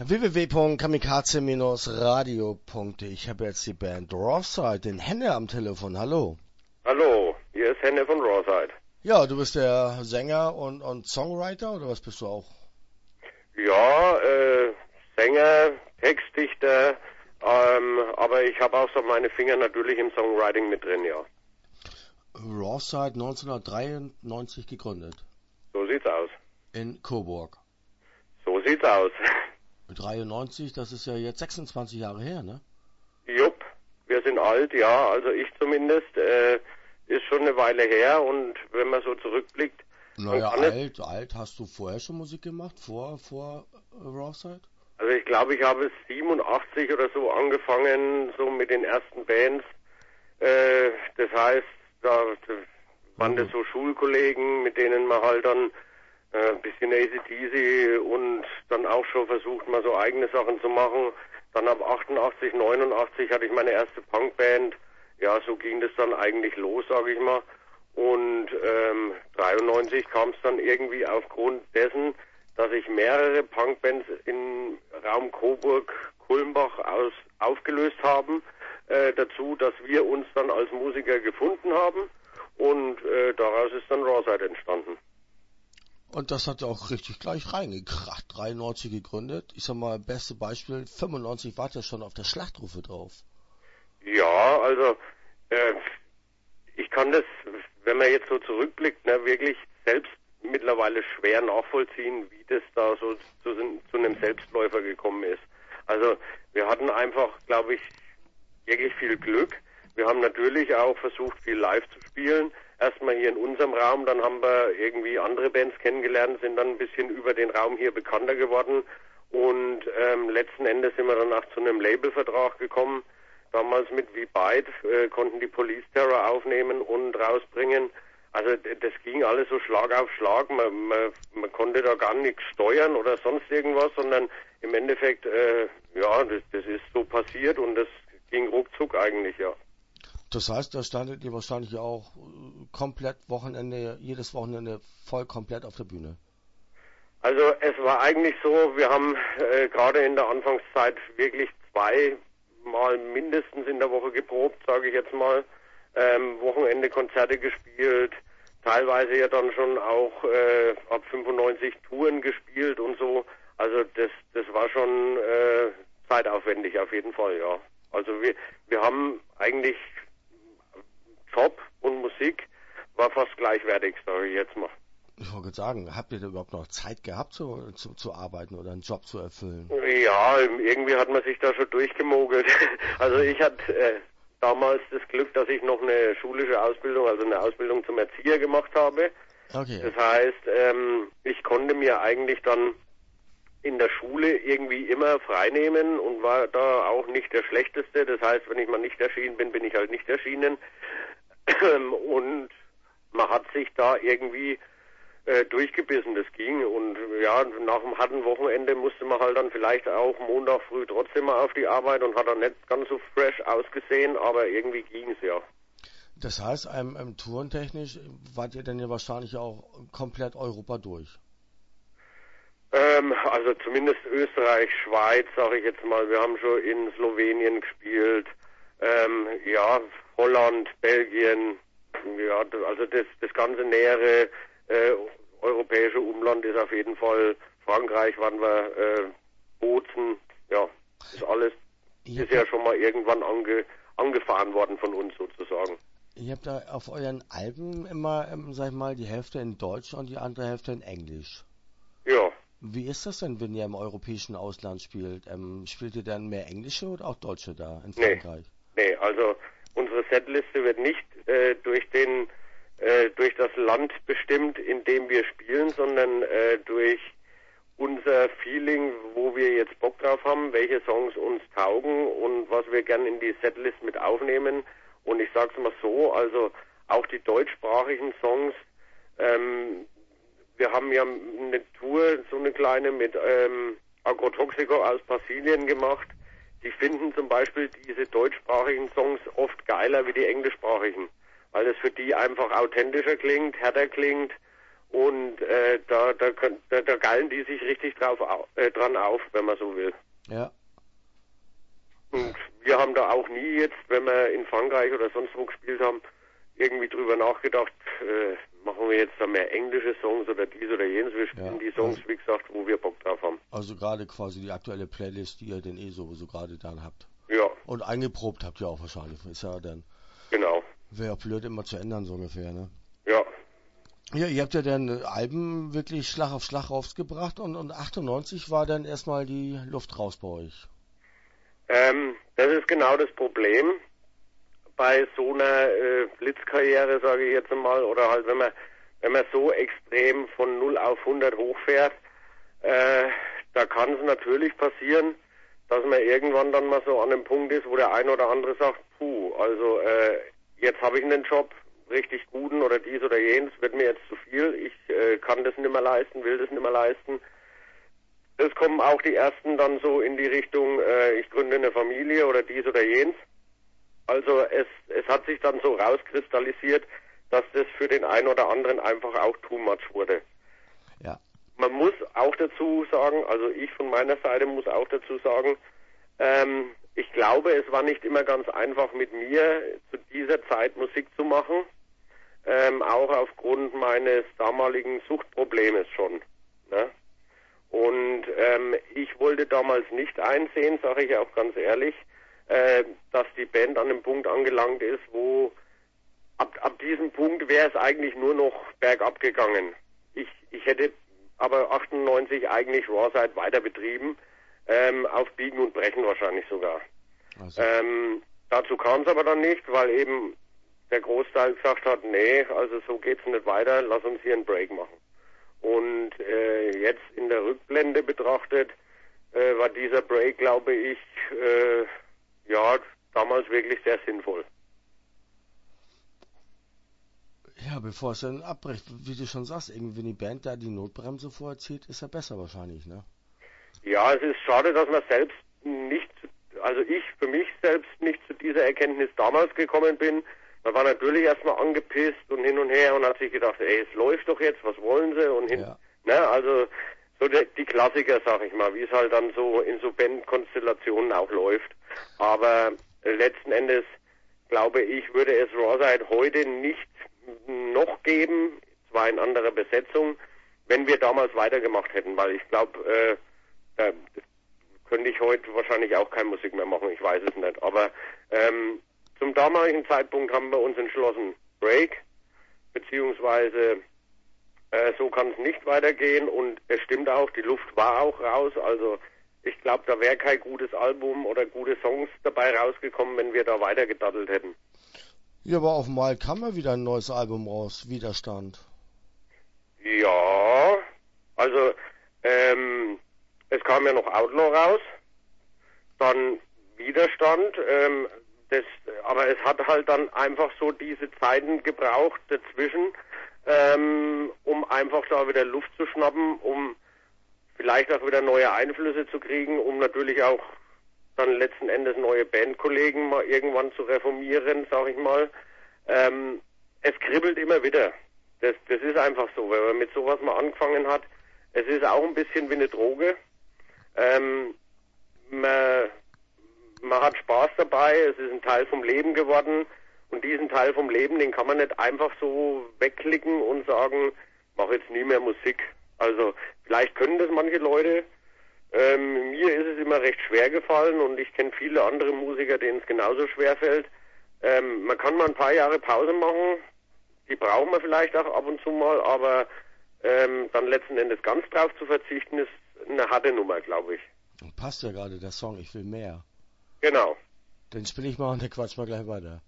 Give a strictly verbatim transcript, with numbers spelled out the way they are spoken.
w w w punkt kamikaze radio punkt de. Ich habe jetzt die Band Rawside, den Henne am Telefon. Hallo. Hallo, hier ist Henne von Rawside. Ja, du bist der Sänger und, und Songwriter oder was bist du auch? Ja, äh, Sänger, Textdichter, ähm, aber ich habe auch so meine Finger natürlich im Songwriting mit drin, ja. Rawside neunzehnhundertdreiundneunzig gegründet. So sieht's aus. In Coburg. So sieht's aus. dreiundneunzig, das ist ja jetzt sechsundzwanzig Jahre her, ne? Jupp, wir sind alt, ja, also ich zumindest, äh, ist schon eine Weile her und wenn man so zurückblickt... Naja, alt, alt, hast du vorher schon Musik gemacht, vor, vor äh, Rawside? Also ich glaube, ich habe siebenundachtzig oder so angefangen, so mit den ersten Bands, äh, das heißt, da, da waren das so Schulkollegen, mit denen man halt dann ein äh, bisschen A C D C und dann auch schon versucht, mal so eigene Sachen zu machen. Dann ab achtundachtzig, neunundachtzig hatte ich meine erste Punkband. Ja, so ging das dann eigentlich los, sage ich mal. Und ähm, dreiundneunzig kam es dann irgendwie aufgrund dessen, dass ich mehrere Punkbands im Raum Coburg, Kulmbach aus, aufgelöst haben, äh, dazu, dass wir uns dann als Musiker gefunden haben und äh, daraus ist dann Rawside entstanden. Und das hat ja auch richtig gleich reingekracht. dreiundneunzig gegründet. Ich sag mal, beste Beispiel, fünfundneunzig wart ihr schon auf der Schlachtrufe drauf. Ja, also äh, ich kann das, wenn man jetzt so zurückblickt, ne, wirklich selbst mittlerweile schwer nachvollziehen, wie das da so zu, zu einem Selbstläufer gekommen ist. Also wir hatten einfach, glaube ich, wirklich viel Glück. Wir haben natürlich auch versucht, viel live zu spielen. Erstmal hier in unserem Raum, dann haben wir irgendwie andere Bands kennengelernt, sind dann ein bisschen über den Raum hier bekannter geworden und ähm, letzten Endes sind wir dann auch zu einem Labelvertrag gekommen. Damals mit V-Byte äh, konnten die Police Terror aufnehmen und rausbringen. Also d- das ging alles so Schlag auf Schlag. Man, man, man konnte da gar nichts steuern oder sonst irgendwas, sondern im Endeffekt, äh, ja, das, das ist so passiert und das ging ruckzuck eigentlich, ja. Das heißt, da standet ihr wahrscheinlich auch komplett Wochenende, jedes Wochenende voll komplett auf der Bühne. Also es war eigentlich so, wir haben äh, gerade in der Anfangszeit wirklich zweimal mindestens in der Woche geprobt, sage ich jetzt mal, ähm, Wochenende Konzerte gespielt, teilweise ja dann schon auch äh, ab fünfundneunzig Touren gespielt und so. Also das das war schon äh, zeitaufwendig auf jeden Fall, ja. Also wir wir haben eigentlich Job und Musik war fast gleichwertig, sage ich jetzt mal. Ich wollte sagen, habt ihr da überhaupt noch Zeit gehabt, zu, zu, zu arbeiten oder einen Job zu erfüllen? Ja, irgendwie hat man sich da schon durchgemogelt. Also ich hatte äh, damals das Glück, dass ich noch eine schulische Ausbildung, also eine Ausbildung zum Erzieher gemacht habe. Okay. Das heißt, ähm, ich konnte mir eigentlich dann in der Schule irgendwie immer freinehmen und war da auch nicht der Schlechteste. Das heißt, wenn ich mal nicht erschienen bin, bin ich halt nicht erschienen. Und man hat sich da irgendwie äh, durchgebissen, das ging. Und ja, nach dem harten Wochenende musste man halt dann vielleicht auch Montag früh trotzdem mal auf die Arbeit und hat dann nicht ganz so fresh ausgesehen, aber irgendwie ging's ja. Das heißt, ähm, ähm, tourentechnisch wart ihr dann ja wahrscheinlich auch komplett Europa durch? Ähm, also zumindest Österreich, Schweiz, sage ich jetzt mal. Wir haben schon in Slowenien gespielt, ähm, ja, Holland, Belgien, ja, also das, das ganze nähere äh, europäische Umland ist auf jeden Fall, Frankreich waren wir, äh, Bozen, ja, ist alles, Ihr ist ja schon mal irgendwann ange, angefahren worden von uns sozusagen. Ihr habt da auf euren Alben immer, ähm, sag ich mal, die Hälfte in Deutsch und die andere Hälfte in Englisch. Ja. Wie ist das denn, wenn ihr im europäischen Ausland spielt? Ähm, spielt ihr dann mehr Englische oder auch Deutsche da in Frankreich? Nee, nee, also unsere Setliste wird nicht äh, durch den äh, durch das Land bestimmt, in dem wir spielen, sondern äh, durch unser Feeling, wo wir jetzt Bock drauf haben, welche Songs uns taugen und was wir gern in die Setlist mit aufnehmen. Und ich sag's mal so, also auch die deutschsprachigen Songs, ähm, wir haben ja eine Tour, so eine kleine mit ähm, Agrotoxico aus Brasilien gemacht. Die finden zum Beispiel diese deutschsprachigen Songs oft geiler wie die englischsprachigen, weil es für die einfach authentischer klingt, härter klingt Und äh, da, da, könnt, da, da geilen die sich richtig drauf au, äh, dran auf, wenn man so will. Ja. Und wir haben da auch nie jetzt, wenn wir in Frankreich oder sonst wo gespielt haben, irgendwie drüber nachgedacht, äh, machen wir jetzt da mehr englische Songs oder dies oder jenes. Wir spielen Ja, die Songs, also, wie gesagt, wo wir Bock drauf haben. Also gerade quasi die aktuelle Playlist, die ihr denn eh sowieso gerade dann habt. Ja. Und eingeprobt habt ihr auch wahrscheinlich. Ist ja dann. Genau. Wäre ja blöd immer zu ändern, so ungefähr, ne? Ja. Ja, ihr habt ja dann Alben wirklich Schlag auf Schlag rausgebracht und, und achtundneunzig war dann erstmal die Luft raus bei euch. Ähm, das ist genau das Problem bei so einer äh, Blitzkarriere, sage ich jetzt einmal, oder halt wenn man wenn man so extrem von null auf hundert hochfährt, äh, da kann es natürlich passieren, dass man irgendwann dann mal so an einem Punkt ist, wo der ein oder andere sagt, puh, also äh, jetzt habe ich einen Job, richtig guten oder dies oder jenes, wird mir jetzt zu viel, ich äh, kann das nicht mehr leisten, will das nicht mehr leisten. Es kommen auch die ersten dann so in die Richtung, äh, ich gründe eine Familie oder dies oder jenes. Also es, es hat sich dann so rauskristallisiert, dass das für den einen oder anderen einfach auch too much wurde. Ja. Man muss auch dazu sagen, also ich von meiner Seite muss auch dazu sagen, ähm, ich glaube, es war nicht immer ganz einfach mit mir zu dieser Zeit Musik zu machen, ähm, auch aufgrund meines damaligen Suchtproblemes schon. Ne? Und ähm, ich wollte damals nicht einsehen, sage ich auch ganz ehrlich, äh, dass die Band an einem Punkt angelangt ist, wo ab, ab diesem Punkt wäre es eigentlich nur noch bergab gegangen. Ich, ich hätte aber achtundneunzig eigentlich Rawside weiter betrieben, ähm, auf Biegen und Brechen wahrscheinlich sogar. Also. Ähm, dazu kam es aber dann nicht, weil eben der Großteil gesagt hat, nee, also so geht's nicht weiter, lass uns hier einen Break machen. Und äh, jetzt in der Rückblende betrachtet, äh, war dieser Break, glaube ich, äh, ja, damals wirklich sehr sinnvoll. Ja, bevor es dann abbricht, wie du schon sagst, irgendwie wenn die Band da die Notbremse vorzieht, ist ja besser wahrscheinlich, ne? Ja, es ist schade, dass man selbst nicht, also ich für mich selbst nicht zu dieser Erkenntnis damals gekommen bin. Man war natürlich erstmal angepisst und hin und her und hat sich gedacht, ey, es läuft doch jetzt, was wollen sie? Und hin, Ja. ne, also so die, die Klassiker, sag ich mal, wie es halt dann so in so Bandkonstellationen auch läuft. Aber äh, letzten Endes, glaube ich, würde es Rawside heute nicht noch geben, zwar in anderer Besetzung, wenn wir damals weitergemacht hätten, weil ich glaube, äh, da könnte ich heute wahrscheinlich auch keine Musik mehr machen, ich weiß es nicht. Aber ähm, zum damaligen Zeitpunkt haben wir uns entschlossen, Break, beziehungsweise äh, so kann es nicht weitergehen und es stimmt auch, die Luft war auch raus, also ich glaube, da wäre kein gutes Album oder gute Songs dabei rausgekommen, wenn wir da weitergedaddelt hätten. Ja, aber auf einmal kam ja wieder ein neues Album raus, Widerstand. Ja, also ähm, es kam ja noch Outlaw raus, dann Widerstand, ähm, das, aber es hat halt dann einfach so diese Zeiten gebraucht dazwischen, ähm, um einfach da wieder Luft zu schnappen, um vielleicht auch wieder neue Einflüsse zu kriegen, um natürlich auch dann letzten Endes neue Bandkollegen mal irgendwann zu reformieren, sag ich mal. Ähm, es kribbelt immer wieder. Das, das ist einfach so, wenn man mit sowas mal angefangen hat. Es ist auch ein bisschen wie eine Droge. Ähm, man, man hat Spaß dabei, es ist ein Teil vom Leben geworden und diesen Teil vom Leben, den kann man nicht einfach so wegklicken und sagen, mach jetzt nie mehr Musik. Also vielleicht können das manche Leute. Ähm, mir ist es immer recht schwer gefallen und ich kenne viele andere Musiker, denen es genauso schwer fällt. Ähm, man kann mal ein paar Jahre Pause machen, die brauchen wir vielleicht auch ab und zu mal, aber ähm, dann letzten Endes ganz drauf zu verzichten, ist eine harte Nummer, glaube ich. Passt ja gerade der Song, ich will mehr. Genau. Den spiele ich mal und dann quatsch mal gleich weiter.